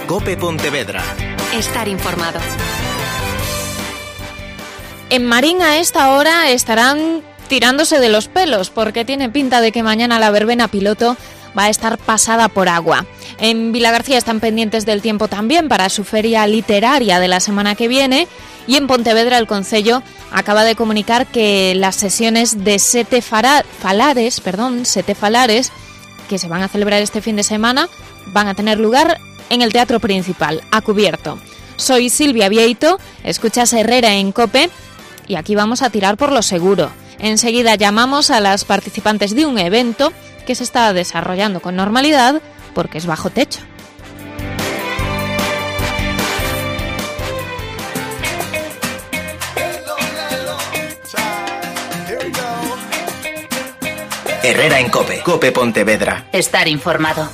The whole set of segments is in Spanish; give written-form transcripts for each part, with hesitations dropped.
COPE Pontevedra. Estar informado. En Marín a esta hora estarán tirándose de los pelos porque tiene pinta de que mañana la verbena piloto va a estar pasada por agua. En Vilagarcía están pendientes del tiempo también para su feria literaria de la semana que viene, y en Pontevedra el Concello acaba de comunicar que las sesiones de Sete Falares que se van a celebrar este fin de semana van a tener lugar en el Teatro Principal, a cubierto. Soy Silvia Vieito, escuchas Herrera en COPE y aquí vamos a tirar por lo seguro. Enseguida llamamos a las participantes de un evento que se está desarrollando con normalidad porque es bajo techo. Herrera en COPE. COPE Pontevedra. Estar informado.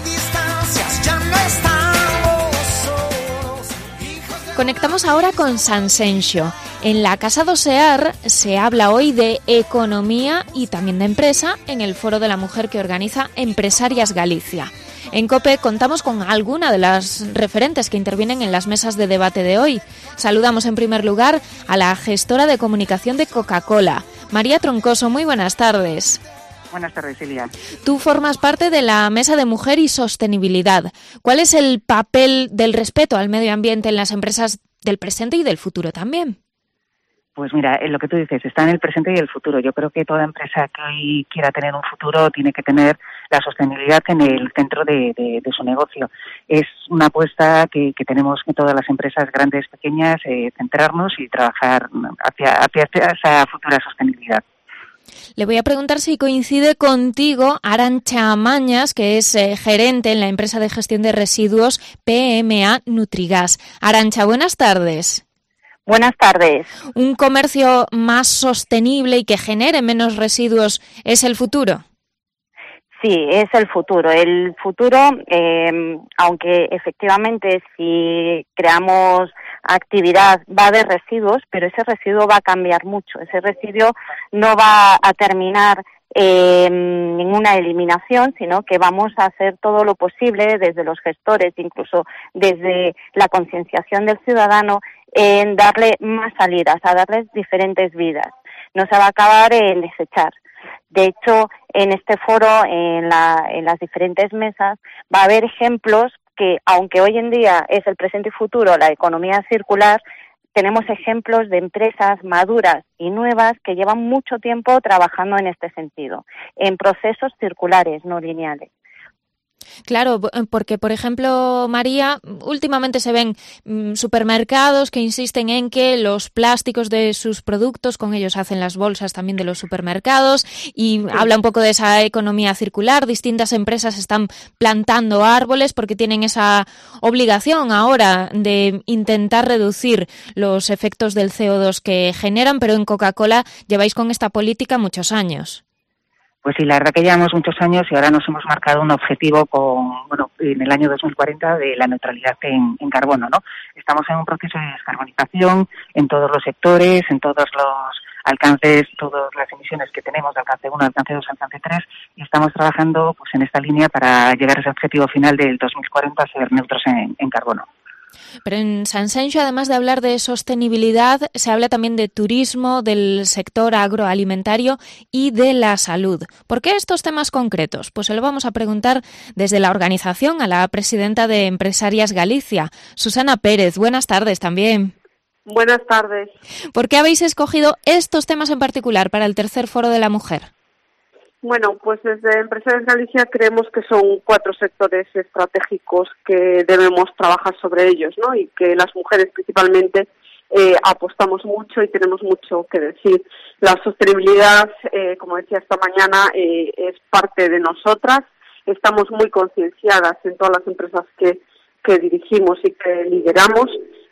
Conectamos ahora con Sanxenxo. En la Casa do Sear se habla hoy de economía y también de empresa en el Foro de la Mujer que organiza Empresarias Galicia. En COPE contamos con alguna de las referentes que intervienen en las mesas de debate de hoy. Saludamos en primer lugar a la gestora de comunicación de Coca-Cola, María Troncoso. Muy buenas tardes. Buenas tardes, Silvia. Tú formas parte de la Mesa de Mujer y Sostenibilidad. ¿Cuál es el papel del respeto al medio ambiente en las empresas del presente y del futuro también? Pues mira, lo que tú dices, está en el presente y el futuro. Yo creo que toda empresa que hoy quiera tener un futuro tiene que tener la sostenibilidad en el centro de su negocio. Es una apuesta que tenemos que todas las empresas grandes, pequeñas, centrarnos y trabajar hacia esa futura sostenibilidad. Le voy a preguntar si coincide contigo Arantxa Mañas, que es gerente en la empresa de gestión de residuos PMA Nutrigas. Arantxa, buenas tardes. Buenas tardes. ¿Un comercio más sostenible y que genere menos residuos es el futuro? Sí, es el futuro. El futuro, aunque efectivamente si creamos actividad va a haber residuos, pero ese residuo va a cambiar mucho. Ese residuo no va a terminar en una eliminación, sino que vamos a hacer todo lo posible desde los gestores, incluso desde la concienciación del ciudadano, en darle más salidas, a darles diferentes vidas. No se va a acabar en desechar. De hecho, en este foro, en las diferentes mesas, va a haber ejemplos que, aunque hoy en día es el presente y futuro la economía circular, tenemos ejemplos de empresas maduras y nuevas que llevan mucho tiempo trabajando en este sentido, en procesos circulares, no lineales. Claro, porque, por ejemplo, María, últimamente se ven supermercados que insisten en que los plásticos de sus productos, con ellos hacen las bolsas también de los supermercados, y sí, habla un poco de esa economía circular. Distintas empresas están plantando árboles porque tienen esa obligación ahora de intentar reducir los efectos del CO2 que generan, pero en Coca-Cola lleváis con esta política muchos años. Pues sí, la verdad que llevamos muchos años y ahora nos hemos marcado un objetivo en el año 2040 de la neutralidad en carbono, ¿no? Estamos en un proceso de descarbonización en todos los sectores, en todos los alcances, todas las emisiones que tenemos de alcance 1, alcance 2, alcance 3, y estamos trabajando pues en esta línea para llegar a ese objetivo final del 2040 a ser neutros en carbono. Pero en Sanxenxo, además de hablar de sostenibilidad, se habla también de turismo, del sector agroalimentario y de la salud. ¿Por qué estos temas concretos? Pues se lo vamos a preguntar desde la organización a la presidenta de Empresarias Galicia, Susana Pérez. Buenas tardes también. Buenas tardes. ¿Por qué habéis escogido estos temas en particular para el tercer Foro de la Mujer? Bueno, pues desde Empresarias Galicia creemos que son 4 sectores estratégicos que debemos trabajar sobre ellos, ¿no? Y que las mujeres principalmente apostamos mucho y tenemos mucho que decir. La sostenibilidad, como decía esta mañana, es parte de nosotras. Estamos muy concienciadas en todas las empresas que dirigimos y que lideramos.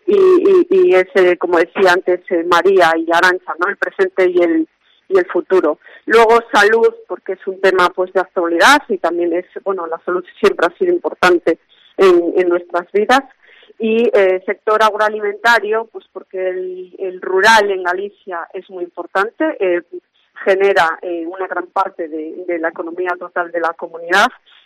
Y es, como decía antes María y Arantxa, ¿no? El presente y el futuro. Luego salud, porque es un tema pues de actualidad y también es, la salud siempre ha sido importante en nuestras vidas. Y sector agroalimentario, pues porque el rural en Galicia es muy importante, genera una gran parte de la economía total de la comunidad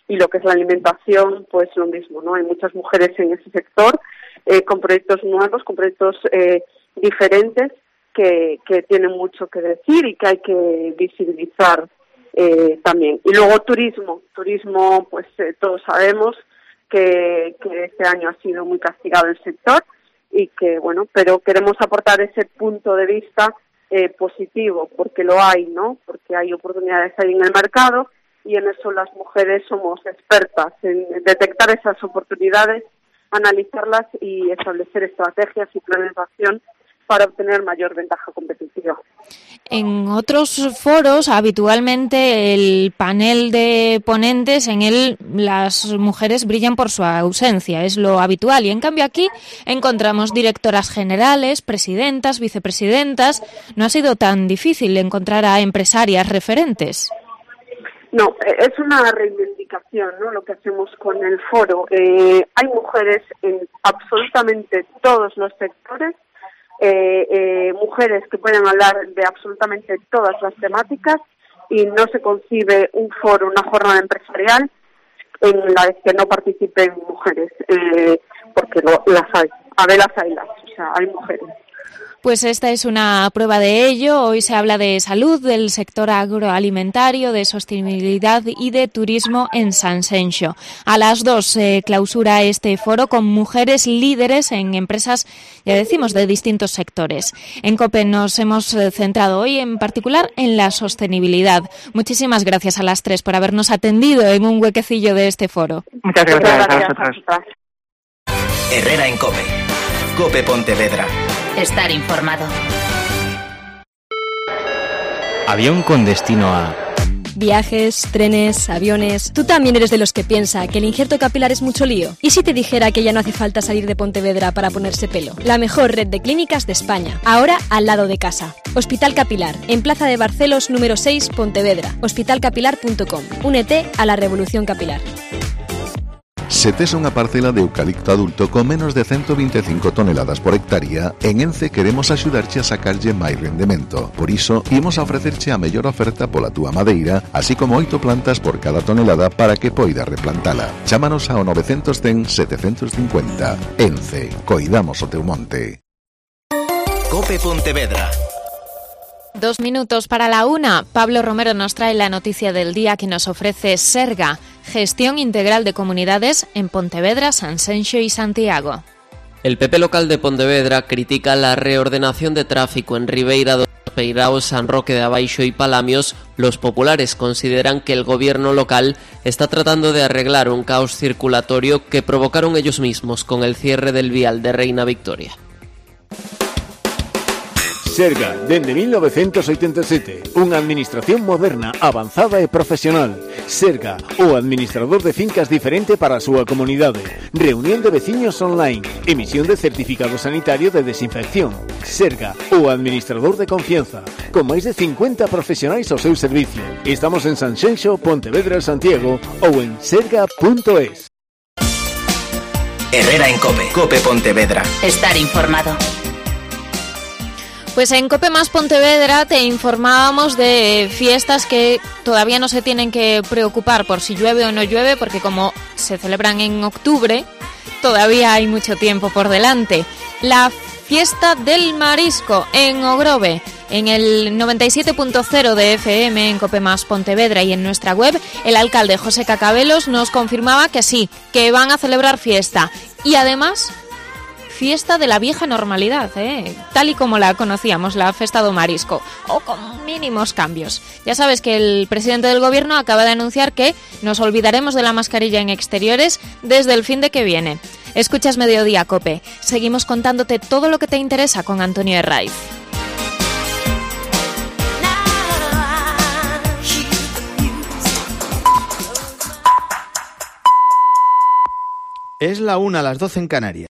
y lo que es la alimentación, pues lo mismo, ¿no? Hay muchas mujeres en ese sector con proyectos nuevos, con proyectos diferentes que tienen mucho que decir y que hay que visibilizar también. Y luego turismo, pues todos sabemos que este año ha sido muy castigado el sector y que, bueno, pero queremos aportar ese punto de vista positivo, porque lo hay, ¿no? Porque hay oportunidades ahí en el mercado y en eso las mujeres somos expertas, en detectar esas oportunidades, analizarlas y establecer estrategias y planes de acción para obtener mayor ventaja competitiva. En otros foros, habitualmente el panel de ponentes, en él las mujeres brillan por su ausencia, es lo habitual. Y en cambio aquí encontramos directoras generales, presidentas, vicepresidentas. No ha sido tan difícil encontrar a empresarias referentes. No, es una reivindicación, ¿no?, lo que hacemos con el foro. Hay mujeres en absolutamente todos los sectores, mujeres que pueden hablar de absolutamente todas las temáticas y no se concibe un foro, una jornada empresarial en la que no participen mujeres, porque las hay, a velas haylas, o sea, hay mujeres. Pues esta es una prueba de ello. Hoy se habla de salud, del sector agroalimentario, de sostenibilidad y de turismo en Sanxenxo. A las 2 se clausura este foro con mujeres líderes en empresas, ya decimos, de distintos sectores. En COPE nos hemos centrado hoy en particular en la sostenibilidad. Muchísimas gracias a las 3 por habernos atendido en un huequecillo de este foro. Muchas gracias a vosotros. Herrera en COPE. COPE Pontevedra. Estar informado. Avión con destino a... Viajes, trenes, aviones... ¿Tú también eres de los que piensa que el injerto capilar es mucho lío? ¿Y si te dijera que ya no hace falta salir de Pontevedra para ponerse pelo? La mejor red de clínicas de España, ahora al lado de casa. Hospital Capilar, en Plaza de Barcelos número 6, Pontevedra. hospitalcapilar.com. Únete a la revolución capilar. Se tes unha parcela de eucalipto adulto con menos de 125 toneladas por hectárea, en Ence queremos axudarche a sacarlle máis rendemento. Por iso, imos a ofrecerche a mellor oferta pola túa madeira, así como 8 plantas por cada tonelada para que poidas replantala. Chámanos ao 910 750. Ence, coidamos o teu monte. COPE Pontevedra. 2 minutos para la 1. Pablo Romero nos trae la noticia del día que nos ofrece Serga, Gestión Integral de Comunidades en Pontevedra, Sanxenxo y Santiago. El PP local de Pontevedra critica la reordenación de tráfico en Ribeira do Peirao, San Roque de Abaixo y Palamios. Los populares consideran que el gobierno local está tratando de arreglar un caos circulatorio que provocaron ellos mismos con el cierre del vial de Reina Victoria. Serga, dende 1987, unha administración moderna, avanzada e profesional. Serga, o administrador de fincas diferente para a súa comunidade. Reunión de veciños online, emisión de certificado sanitario de desinfección. Serga, o administrador de confianza, con máis de 50 profesionais ao seu servicio. Estamos en Sanxenxo, Pontevedra, Santiago ou en serga.es. Herrera en COPE. COPE Pontevedra. Estar informado. Pues en COPE Más Pontevedra te informábamos de fiestas que todavía no se tienen que preocupar por si llueve o no llueve, porque como se celebran en octubre, todavía hay mucho tiempo por delante. La fiesta del marisco en Ogrove, en el 97.0 de FM en COPE Más Pontevedra y en nuestra web, el alcalde José Cacabelos nos confirmaba que sí, que van a celebrar fiesta. Y además, fiesta de la vieja normalidad, tal y como la conocíamos, la Festa do Marisco, o con mínimos cambios. Ya sabes que el presidente del gobierno acaba de anunciar que nos olvidaremos de la mascarilla en exteriores desde el fin de que viene. Escuchas Mediodía COPE. Seguimos contándote todo lo que te interesa con Antonio Herraiz. Es la 1, las 12 en Canarias.